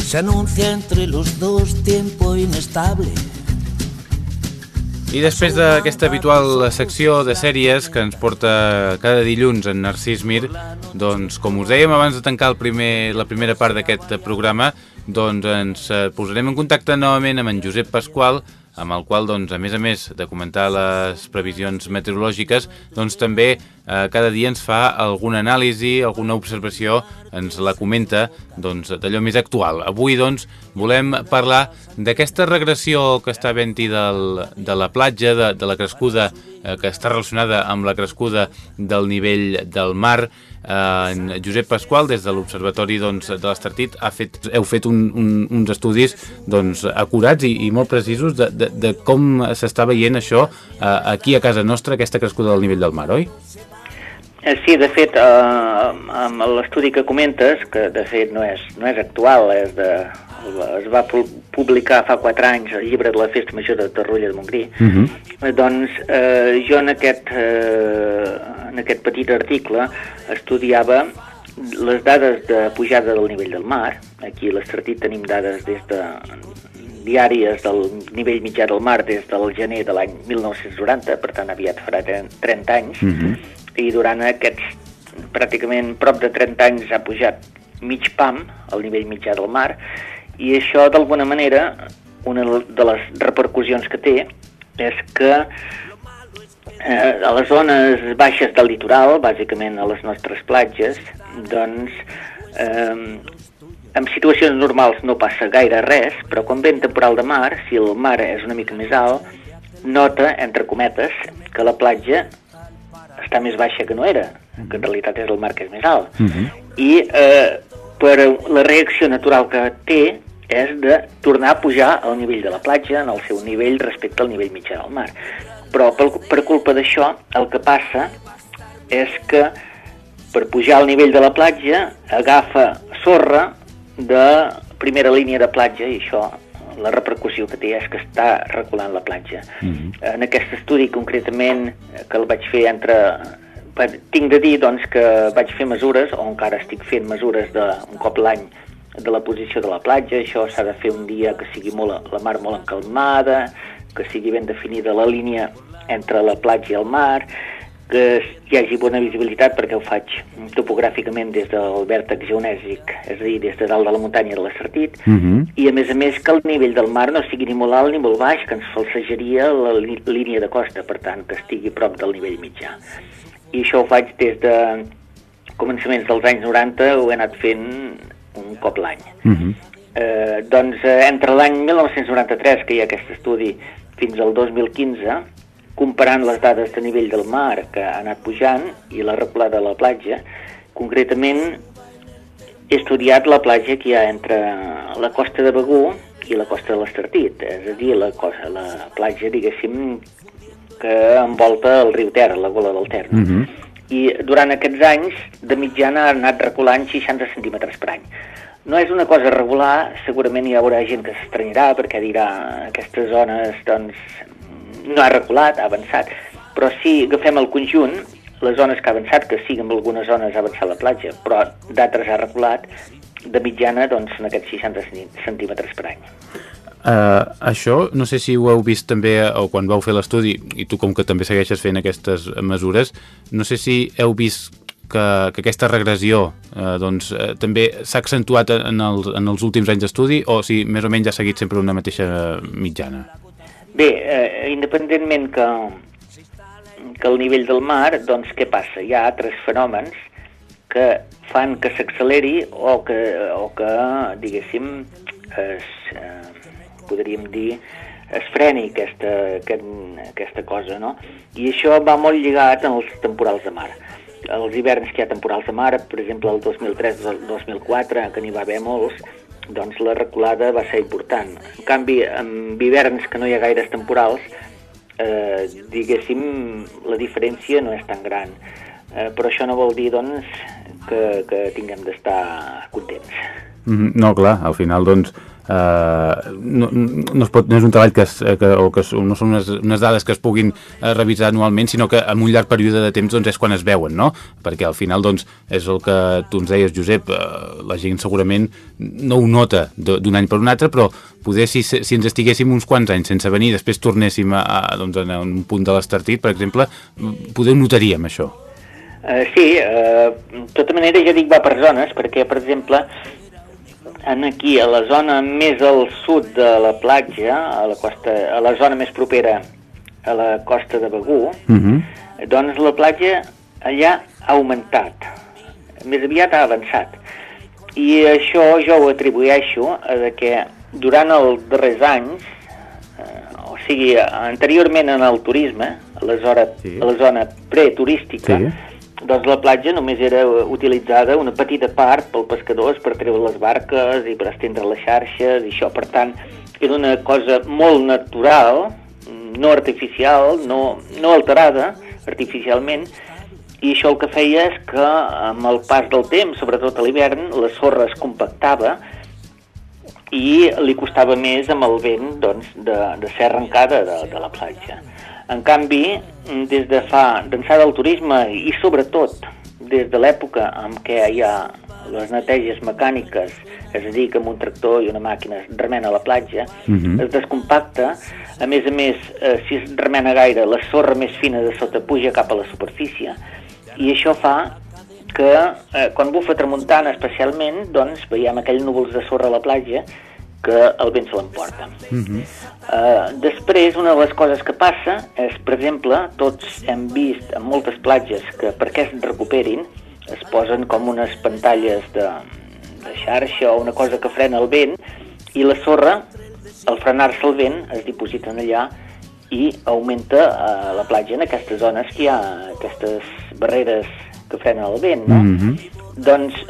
Se anuncia entre los dos tiempo inestable. I després d'aquesta habitual secció de sèries que ens porta cada dilluns en Narcís Mir, doncs com us dèiem abans de tancar la primera part d'aquest programa, doncs ens posarem en contacte novament amb en Josep Pasqual, amb el qual, doncs, a més de comentar les previsions meteorològiques, doncs també cada dia ens fa alguna anàlisi, alguna observació, ens la comenta doncs, d'allò més actual. Avui, doncs, volem parlar d'aquesta regressió que està havent-hi de la platja, de la crescuda que està relacionada amb la crescuda del nivell del mar. En Josep Pasqual, des de l'Observatori de l'Estartit, heu fet uns estudis acurats i molt precisos de com s'està veient això aquí a casa nostra, aquesta crescuda del nivell del mar, oi? Sí, de fet, amb l'estudi que comentes, que de fet no és actual, es va publicar fa 4 anys el llibre de la Festa Major de Torroella de Montgrí, doncs jo en aquest petit article estudiava les dades de pujada del nivell del mar. Aquí a l'Estartit tenim dades diàries del nivell mitjà del mar des del gener de l'any 1990, per tant aviat farà 30 anys, i durant aquests pràcticament prop de 30 anys ha pujat mig pam el nivell mitjà del mar, i això d'alguna manera, una de les repercussions que té és que a les zones baixes del litoral, bàsicament a les nostres platges, doncs en situacions normals no passa gaire res, però quan ve en temporal de mar, si el mar és una mica més alt, nota, entre cometes, que la platja està més baixa que no era, que en realitat és el mar que és més alt. I per la reacció natural que té és de tornar a pujar al nivell de la platja, en el seu nivell respecte al nivell mitjà del mar. Però per culpa d'això, el que passa és que per pujar al nivell de la platja agafa sorra de primera línia de platja, i això, la repercussió que té és que està reculant la platja. En aquest estudi concretament, que el vaig fer tinc de dir doncs, que vaig fer mesures, o encara estic fent mesures un cop l'any, de la posició de la platja. Això s'ha de fer un dia que sigui la mar molt encalmada, que sigui ben definida la línia entre la platja i el mar, que hi hagi bona visibilitat, perquè ho faig topogràficament des del vèrtex geonèsic, és a dir, des de dalt de la muntanya de l'Estartit, i a més que el nivell del mar no sigui ni molt alt ni molt baix, que ens falsejaria la línia de costa, per tant, que estigui prop del nivell mitjà. I això ho faig des de començaments dels anys 90, ho he anat fent un cop l'any. Doncs entre l'any 1993, que hi ha aquest estudi, fins al 2015, comparant les dades de nivell del mar que ha anat pujant i la reculada de la platja, concretament he estudiat la platja que hi ha entre la costa de Begur i la costa de l'Estartit, és a dir, la platja, diguéssim, que envolta el riu Ter, la gola del Ter. I durant aquests anys, de mitjana, ha anat reculant 60 centímetres per any. No és una cosa regular, segurament hi haurà gent que s'estranyarà perquè dirà aquestes zones, doncs, no ha reculat, ha avançat, però si agafem el conjunt, les zones que ha avançat, que sí, en algunes zones ha avançat la platja, però d'altres ha reculat, de mitjana, doncs, en aquests 60 centímetres per any. Això, no sé si ho heu vist també, o quan vau fer l'estudi, i tu com que també segueixes fent aquestes mesures, no sé si heu vist que aquesta regressió també s'ha accentuat en els últims anys d'estudi, o si més o menys ha seguit sempre una mateixa mitjana? Bé, independentment que el nivell del mar, doncs què passa? Hi ha altres fenòmens que fan que s'acceleri o que diguéssim, podríem dir, es freni aquesta cosa, no? I això va molt lligat als temporals de mar. Els hiverns que hi ha temporals de mar, per exemple, el 2003-2004, que n'hi va haver molts, doncs la reculada va ser important. En canvi, en hiverns que no hi ha gaires temporals, diguéssim, la diferència no és tan gran. Però això no vol dir, doncs, que tinguem d'estar contents. No, clar, al final, doncs, no és un treball no són unes dades que es puguin revisar anualment, sinó que en un llarg període de temps doncs, és quan es veuen, no? Perquè al final doncs, és el que tu ens deies, Josep, la gent segurament no ho nota d'un any per un altre, però poder si ens estiguéssim uns quants anys sense venir, després tornéssim doncs, a un punt de l'Estartit, per exemple, poder ho notaríem, això. Sí, de tota manera ja dic va per zones, perquè, per exemple, aquí, a la zona més al sud de la platja, a la zona més propera a la costa de Begur, doncs la platja allà ha augmentat, més aviat ha avançat. I això jo ho atribueixo a que durant els darrers anys, o sigui, anteriorment en el turisme, a la zona preturística, doncs la platja només era utilitzada una petita part pels pescadors per treure les barques i per estendre les xarxes i això, per tant, era una cosa molt natural, no artificial, no alterada artificialment, i això el que feia és que amb el pas del temps, sobretot a l'hivern, la sorra es compactava i li costava més amb el vent doncs, de ser arrencada de la platja. En canvi, des de d'ençà del turisme i sobretot des de l'època en què hi ha les neteges mecàniques, és a dir, que amb un tractor i una màquina es remena la platja, es descompacta, a més, si es remena gaire, la sorra més fina de sota puja cap a la superfície, i això fa que quan bufa tramuntana especialment, doncs veiem aquells núvols de sorra a la platja que el vent se l'emporta. Després, una de les coses que passa és, per exemple, tots hem vist en moltes platges que perquè es recuperin es posen com unes pantalles de xarxa o una cosa que frena el vent i la sorra, al frenar-se el vent, es dipositen allà i augmenta la platja en aquestes zones que hi ha aquestes barreres que frenen el vent, no? Doncs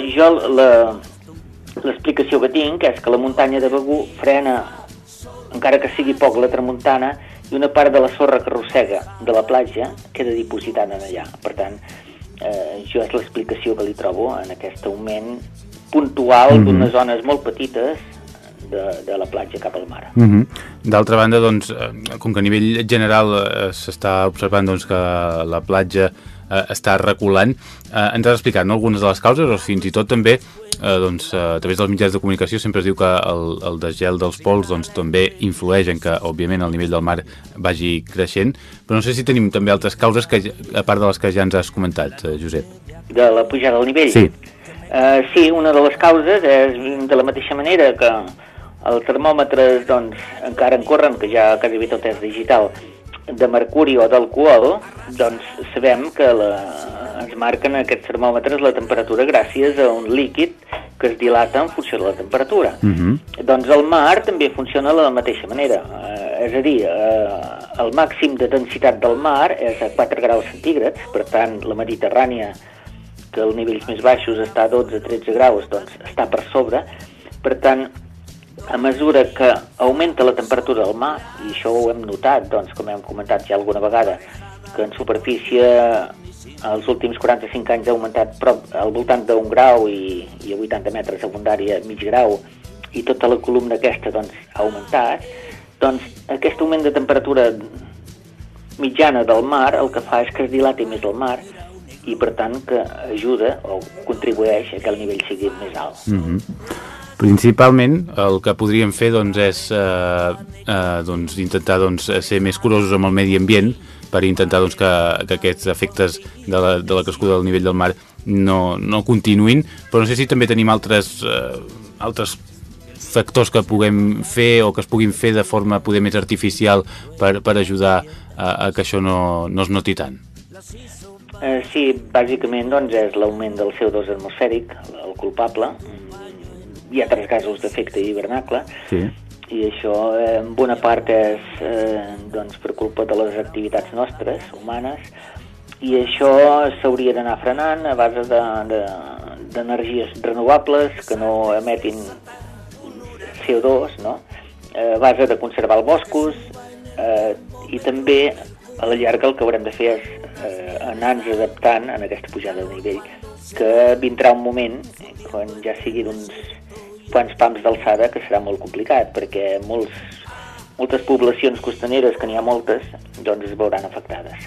l'explicació que tinc és que la muntanya de Begur frena, encara que sigui poc, la tramuntana i una part de la sorra que arrossega de la platja queda dipositada allà. Per tant, això és l'explicació que li trobo en aquest augment puntual d'unes zones molt petites de la platja cap al mar. D'altra banda, doncs, com que a nivell general s'està observant doncs, que la platja està reculant, ens has explicat algunes de les causes, o fins i tot també a través dels mitjans de comunicació sempre es diu que el desgel dels pols doncs, també influeix en que, òbviament, el nivell del mar vagi creixent, però no sé si tenim també altres causes, a part de les que ja ens has comentat, Josep. De la pujada del nivell? Sí. Sí, una de les causes és de la mateixa manera que els termòmetres doncs, encara en corren, que ja quasi bé tot és digital, de mercuri o d'alcohol, doncs sabem que ens marquen aquests termòmetres la temperatura gràcies a un líquid que es dilata en funció de la temperatura. Doncs el mar també funciona de la mateixa manera. És a dir, el màxim de densitat del mar és a 4 graus centígrads, per tant, la Mediterrània, que als nivells més baixos està a 12-13 graus, doncs està per sobre. Per tant, a mesura que augmenta la temperatura del mar, i això ho hem notat, doncs, com hem comentat ja alguna vegada, que en superfície els últims 45 anys ha augmentat al voltant d'1 grau i a 80 metres a fondària mig grau, i tota la columna aquesta doncs, ha augmentat, doncs aquest augment de temperatura mitjana del mar el que fa és que es dilati més el mar i per tant que ajuda o contribueix a que el nivell sigui més alt. Principalment el que podríem fer doncs, és intentar ser més curosos amb el medi ambient per intentar doncs, que aquests efectes de la crescuda del nivell del mar no continuïn, però no sé si també tenim altres factors que puguem fer o que es puguin fer de forma poder més artificial per ajudar a que això no es noti tant. Sí, bàsicament doncs, és l'augment del CO2 atmosfèric, el culpable. Hi ha 3 gasos d'efecte hivernacle, i això en bona part és per culpa de les activitats nostres, humanes, i això s'hauria d'anar frenant a base d'energies renovables que no emetin CO2, no? A base de conservar els boscos, i també a la llarga el que haurem de fer és anar-nos adaptant en aquesta pujada de nivell, que vindrà un moment, quan ja sigui d'uns quants pams d'alçada, que serà molt complicat, perquè moltes poblacions costaneres, que n'hi ha moltes, doncs es veuran afectades.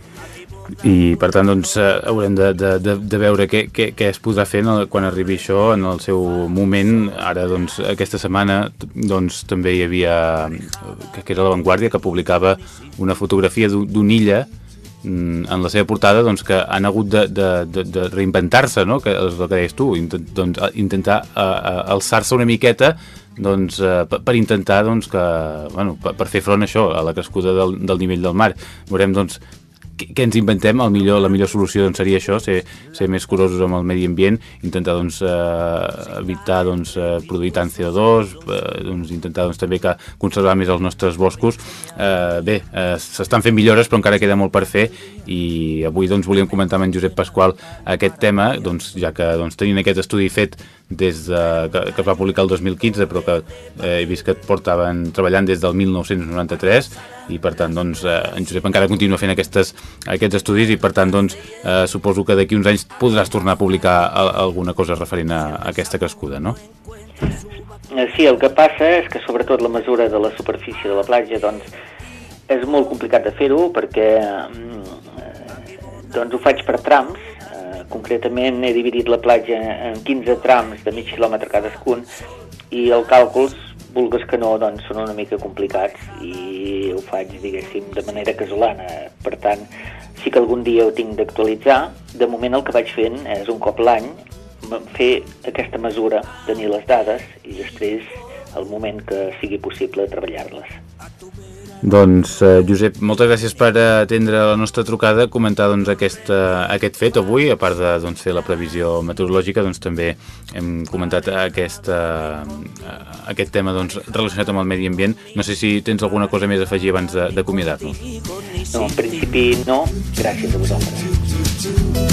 I per tant doncs haurem de veure què es podrà fer quan arribi això en el seu moment. Ara doncs aquesta setmana doncs també hi havia, que era La Vanguardia, que publicava una fotografia d'una illa en la seva portada, doncs, que han hagut de reinventar-se, no? Que és el que deies tu, intentar alçar-se una miqueta, doncs, per intentar doncs, per fer front a això, a la crescuda del nivell del mar. Veurem doncs què ens inventem. La millor solució doncs, seria això, ser més curosos amb el medi ambient, intentar doncs, evitar doncs, produir tant CO2, intentar doncs, també conservar més els nostres boscos. S'estan fent millores, però encara queda molt per fer, i avui doncs, volíem comentar amb en Josep Pasqual aquest tema, doncs, ja que doncs, tenint aquest estudi fet des que es va publicar el 2015, però que he vist que portaven treballant des del 1993, i per tant doncs, en Josep encara continua fent aquests estudis, i per tant doncs, suposo que d'aquí uns anys podràs tornar a publicar alguna cosa referent a aquesta crescuda, no? Sí, el que passa és que sobretot la mesura de la superfície de la platja doncs, és molt complicat de fer-ho, perquè doncs, ho faig per trams. Concretament he dividit la platja en 15 trams de mig quilòmetre cadascun, i els càlculs, vulgues que no, doncs són una mica complicats, i ho faig, diguéssim, de manera casolana. Per tant, sí que algun dia ho tinc d'actualitzar. De moment el que vaig fent és un cop l'any fer aquesta mesura, tenir les dades, i després, al moment que sigui possible, treballar-les. Doncs, Josep, moltes gràcies per atendre la nostra trucada, comentar doncs, aquest fet avui. A part de doncs, fer la previsió meteorològica, doncs, també hem comentat aquest tema doncs, relacionat amb el medi ambient. No sé si tens alguna cosa més a afegir abans d'acomiadar-nos. No, en principi no. Gràcies a vosaltres.